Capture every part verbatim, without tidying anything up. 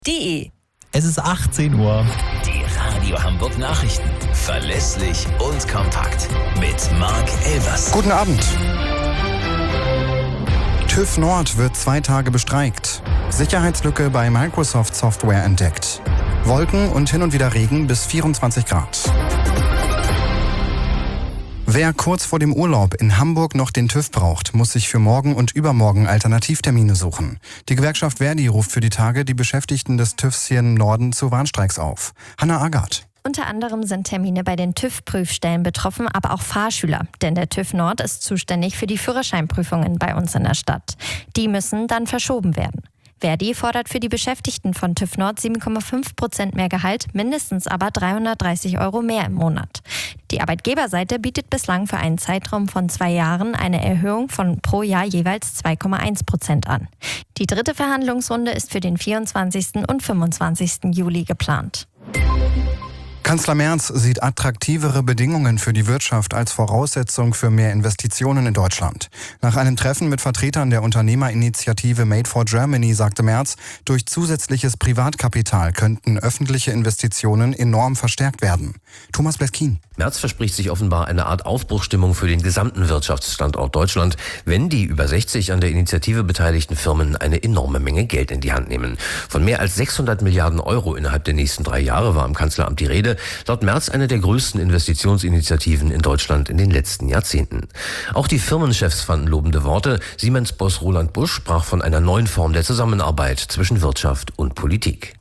De. Es ist achtzehn Uhr. Die Radio Hamburg Nachrichten. Verlässlich und kompakt. Mit Marc Elvers. Guten Abend. TÜV Nord wird zwei Tage bestreikt. Sicherheitslücke bei Microsoft Software entdeckt. Wolken und hin und wieder Regen bis vierundzwanzig Grad. Wer kurz vor dem Urlaub in Hamburg noch den TÜV braucht, muss sich für morgen und übermorgen Alternativtermine suchen. Die Gewerkschaft Verdi ruft für die Tage die Beschäftigten des TÜVs hier im Norden zu Warnstreiks auf. Hanna Agard. Unter anderem sind Termine bei den TÜV-Prüfstellen betroffen, aber auch Fahrschüler. Denn der TÜV Nord ist zuständig für die Führerscheinprüfungen bei uns in der Stadt. Die müssen dann verschoben werden. Verdi fordert für die Beschäftigten von TÜV Nord sieben Komma fünf Prozent mehr Gehalt, mindestens aber dreihundertdreißig Euro mehr im Monat. Die Arbeitgeberseite bietet bislang für einen Zeitraum von zwei Jahren eine Erhöhung von pro Jahr jeweils zwei Komma eins Prozent an. Die dritte Verhandlungsrunde ist für den vierundzwanzigsten und fünfundzwanzigsten Juli geplant. Kanzler Merz sieht attraktivere Bedingungen für die Wirtschaft als Voraussetzung für mehr Investitionen in Deutschland. Nach einem Treffen mit Vertretern der Unternehmerinitiative Made for Germany sagte Merz, durch zusätzliches Privatkapital könnten öffentliche Investitionen enorm verstärkt werden. Thomas Bleskin. Merz verspricht sich offenbar eine Art Aufbruchsstimmung für den gesamten Wirtschaftsstandort Deutschland, wenn die über sechzig an der Initiative beteiligten Firmen eine enorme Menge Geld in die Hand nehmen. Von mehr als sechshundert Milliarden Euro innerhalb der nächsten drei Jahre war im Kanzleramt die Rede. Laut Merz eine der größten Investitionsinitiativen in Deutschland in den letzten Jahrzehnten. Auch die Firmenchefs fanden lobende Worte. Siemens-Boss Roland Busch sprach von einer neuen Form der Zusammenarbeit zwischen Wirtschaft und Politik.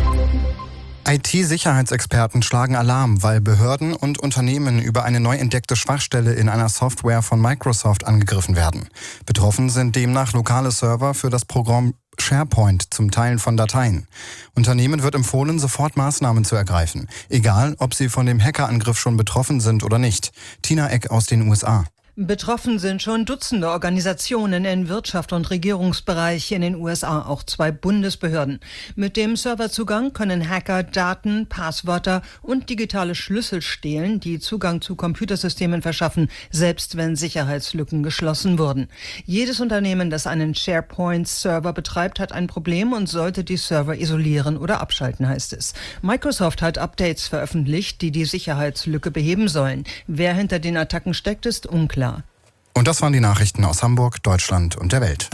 I T-Sicherheitsexperten schlagen Alarm, weil Behörden und Unternehmen über eine neu entdeckte Schwachstelle in einer Software von Microsoft angegriffen werden. Betroffen sind demnach lokale Server für das Programm SharePoint zum Teilen von Dateien. Unternehmen wird empfohlen, sofort Maßnahmen zu ergreifen, egal ob sie von dem Hackerangriff schon betroffen sind oder nicht. Tina Eck aus den U S A. Betroffen sind schon Dutzende Organisationen in Wirtschaft und Regierungsbereich in den U S A, auch zwei Bundesbehörden. Mit dem Serverzugang können Hacker Daten, Passwörter und digitale Schlüssel stehlen, die Zugang zu Computersystemen verschaffen, selbst wenn Sicherheitslücken geschlossen wurden. Jedes Unternehmen, das einen SharePoint-Server betreibt, hat ein Problem und sollte die Server isolieren oder abschalten, heißt es. Microsoft hat Updates veröffentlicht, die die Sicherheitslücke beheben sollen. Wer hinter den Attacken steckt, ist unklar. Und das waren die Nachrichten aus Hamburg, Deutschland und der Welt.